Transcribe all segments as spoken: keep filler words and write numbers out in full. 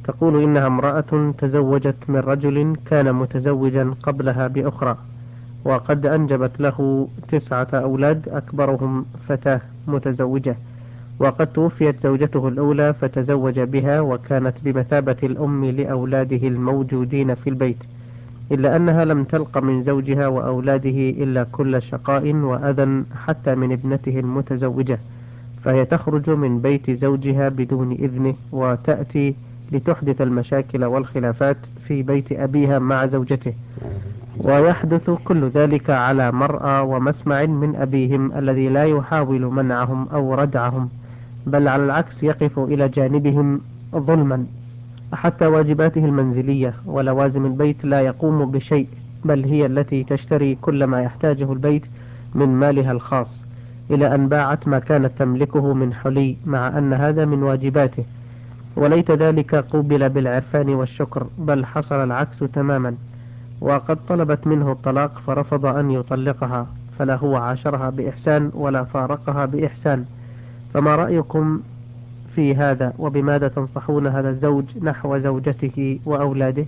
تقول إنها امرأة تزوجت من رجل كان متزوجا قبلها بأخرى، وقد أنجبت له تسعة أولاد أكبرهم فتاة متزوجة، وقد توفيت زوجته الأولى فتزوج بها وكانت بمثابة الأم لأولاده الموجودين في البيت، إلا أنها لم تلق من زوجها وأولاده إلا كل شقاء وأذى حتى من ابنته المتزوجة، فهي تخرج من بيت زوجها بدون إذنه وتأتي لتحدث المشاكل والخلافات في بيت أبيها مع زوجته، ويحدث كل ذلك على مرأى ومسمع من أبيهم الذي لا يحاول منعهم أو ردعهم، بل على العكس يقف إلى جانبهم ظلما، حتى واجباته المنزلية ولوازم البيت لا يقوم بشيء، بل هي التي تشتري كل ما يحتاجه البيت من مالها الخاص، إلى أن باعت ما كانت تملكه من حلي، مع أن هذا من واجباته، وليت ذلك قوبل بالعرفان والشكر، بل حصل العكس تماما، وقد طلبت منه الطلاق فرفض أن يطلقها، فلا هو عاشرها بإحسان ولا فارقها بإحسان. فما رأيكم في هذا، وبماذا تنصحون هذا الزوج نحو زوجته وأولاده؟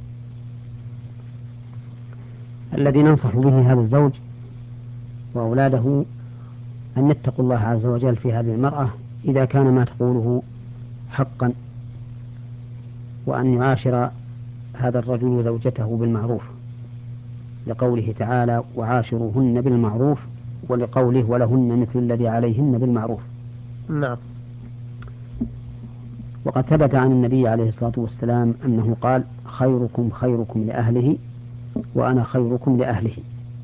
الذي ننصح به هذا الزوج وأولاده أن يتقوا الله عز وجل في هذه المرأة إذا كان ما تقوله حقا، وأن يعاشر هذا الرجل زوجته بالمعروف، لقوله تعالى وعاشروهن بالمعروف، ولقوله ولهن مثل الذي عليهن بالمعروف. نعم. وقد ثبت عن النبي عليه الصلاة والسلام أنه قال خيركم خيركم لأهله وأنا خيركم لأهله،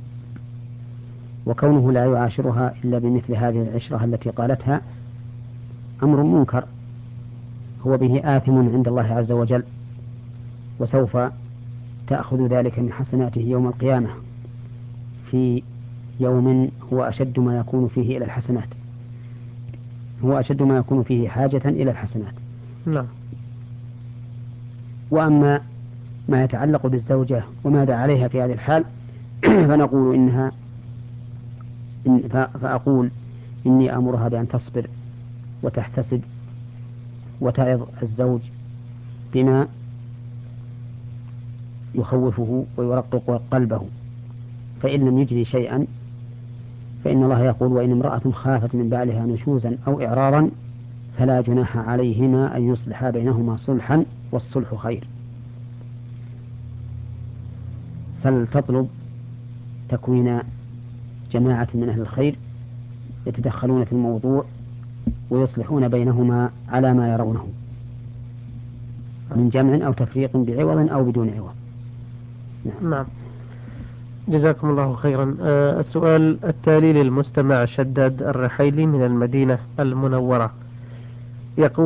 وكونه لا يعاشرها إلا بمثل هذه العشرة التي قالتها أمر منكر، هو به آثم عند الله عز وجل، وسوف تأخذ ذلك من حسناته يوم القيامة في يوم هو أشد ما يكون فيه إلى الحسنات، هو أشد ما يكون فيه حاجة إلى الحسنات. نعم. وأما ما يتعلق بالزوجة وماذا عليها في هذه الحال فنقول إنها إن فأقول إني أمرها بأن تصبر وتحتسب وتعظ الزوج بما يخوفه ويرقق قلبه، فإن لم يجري شيئا فإن الله يقول وإن امرأة خافت من بعلها نشوزا أو إعراضا فلا جناح عليهما أن يصلحا بينهما صلحا والصلح خير. فلتطلب تكوين جماعة من أهل الخير يتدخلون في الموضوع ويصلحون بينهما على ما يرونه من جمع أو تفريق بعوض أو بدون عوض. نعم, نعم. جزاكم الله خيرا. آه السؤال التالي للمستمع شداد الرحيلي من المدينة المنورة، يقول